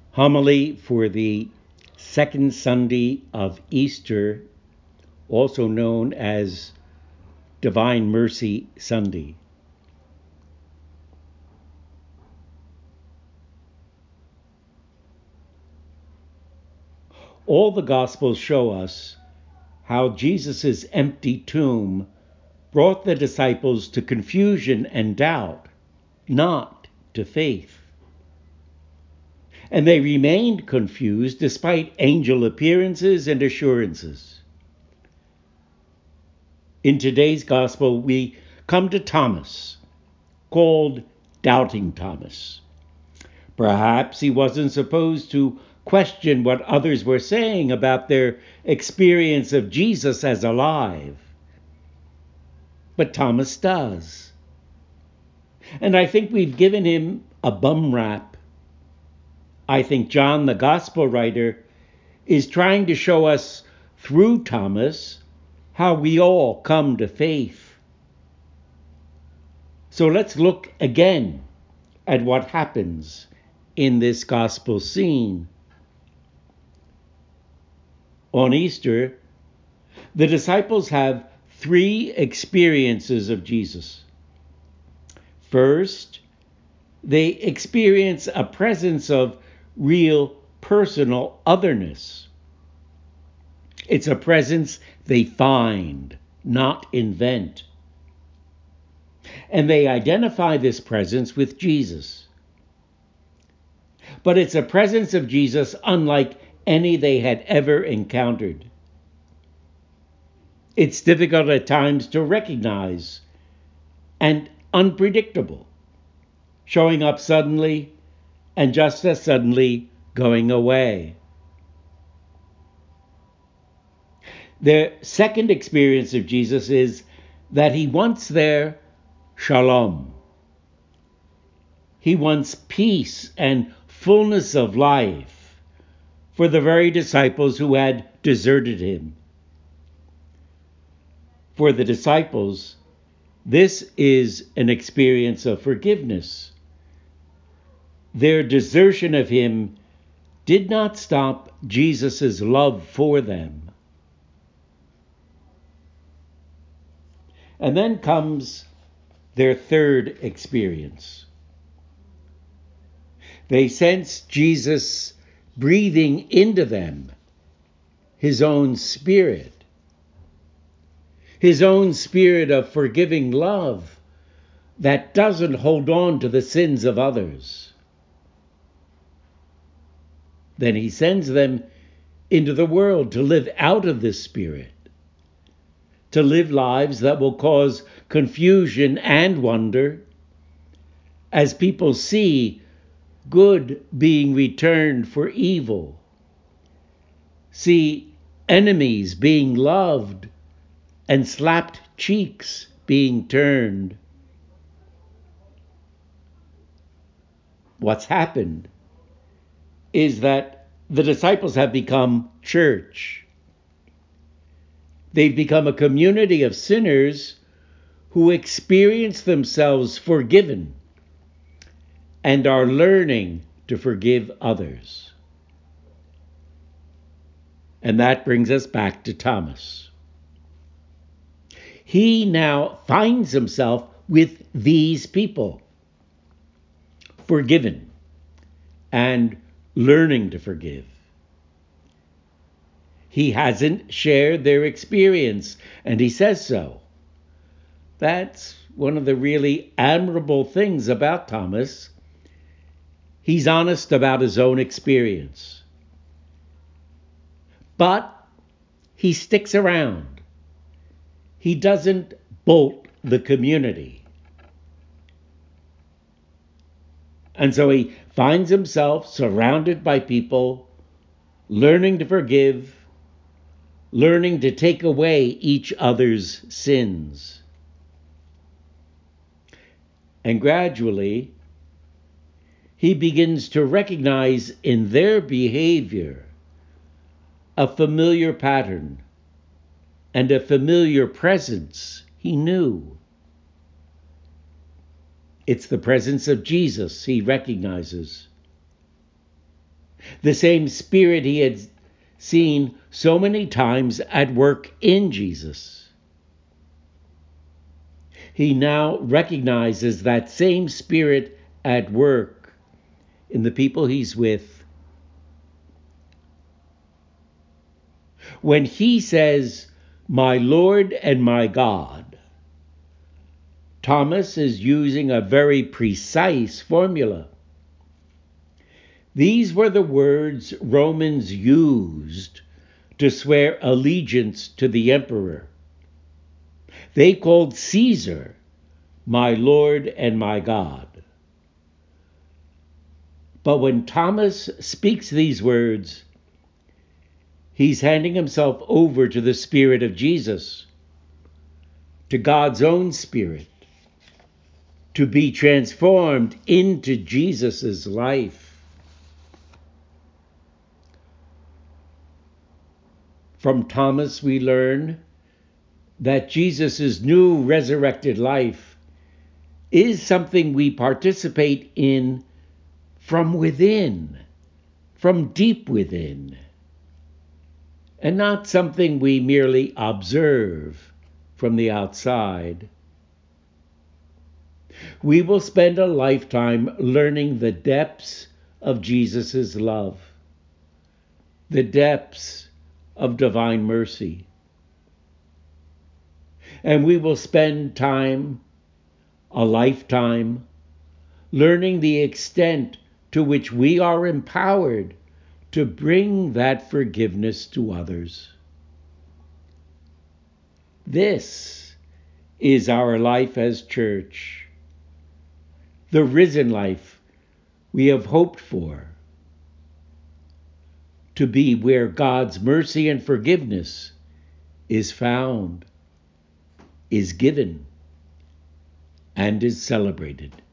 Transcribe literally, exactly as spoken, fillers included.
Homily for the second Sunday of Easter, also known as Divine Mercy Sunday. All the Gospels show us how Jesus' empty tomb brought the disciples to confusion and doubt, not to faith. And they remained confused despite angel appearances and assurances. In today's Gospel, we come to Thomas, called Doubting Thomas. Perhaps he wasn't supposed to question what others were saying about their experience of Jesus as alive. But Thomas does. And I think we've given him a bum rap. I think John, the gospel writer, is trying to show us through Thomas how we all come to faith. So let's look again at what happens in this gospel scene. On Easter, the disciples have three experiences of Jesus. First, they experience a presence of real personal otherness. It's a presence they find, not invent. And they identify this presence with Jesus. But it's a presence of Jesus unlike any they had ever encountered. It's difficult at times to recognize and unpredictable, showing up suddenly and just as suddenly going away. Their second experience of Jesus is that he wants their shalom. He wants peace and fullness of life for the very disciples who had deserted him. For the disciples, this is an experience of forgiveness. Their desertion of him did not stop Jesus' love for them. And then comes their third experience. They sense Jesus breathing into them his own spirit, his own spirit of forgiving love that doesn't hold on to the sins of others. Then he sends them into the world to live out of this spirit, to live lives that will cause confusion and wonder as people see good being returned for evil, see enemies being loved and slapped cheeks being turned. What's happened is that the disciples have become church. They've become a community of sinners who experience themselves forgiven and are learning to forgive others. And that brings us back to Thomas. He now finds himself with these people, forgiven and learning to forgive. He hasn't shared their experience, and he says so. That's one of the really admirable things about Thomas. He's honest about his own experience. But he sticks around. He doesn't bolt the community. And so he finds himself surrounded by people, learning to forgive, learning to take away each other's sins. And gradually, he begins to recognize in their behavior a familiar pattern and a familiar presence he knew. It's the presence of Jesus he recognizes. the same Spirit he had seen so many times at work in Jesus. He now recognizes that same Spirit at work in the people he's with. When he says, "My Lord and my God," Thomas is using a very precise formula. These were the words Romans used to swear allegiance to the emperor. They called Caesar my Lord and my God. But when Thomas speaks these words, he's handing himself over to the Spirit of Jesus, to God's own Spirit, to be transformed into Jesus' life. From Thomas, we learn that Jesus' new resurrected life is something we participate in from within, from deep within, and not something we merely observe from the outside. We will spend a lifetime learning the depths of Jesus' love, the depths of divine mercy. And we will spend time, a lifetime, learning the extent to which we are empowered to bring that forgiveness to others. This is our life as church, the risen life we have hoped for, to be where God's mercy and forgiveness is found, is given, and is celebrated.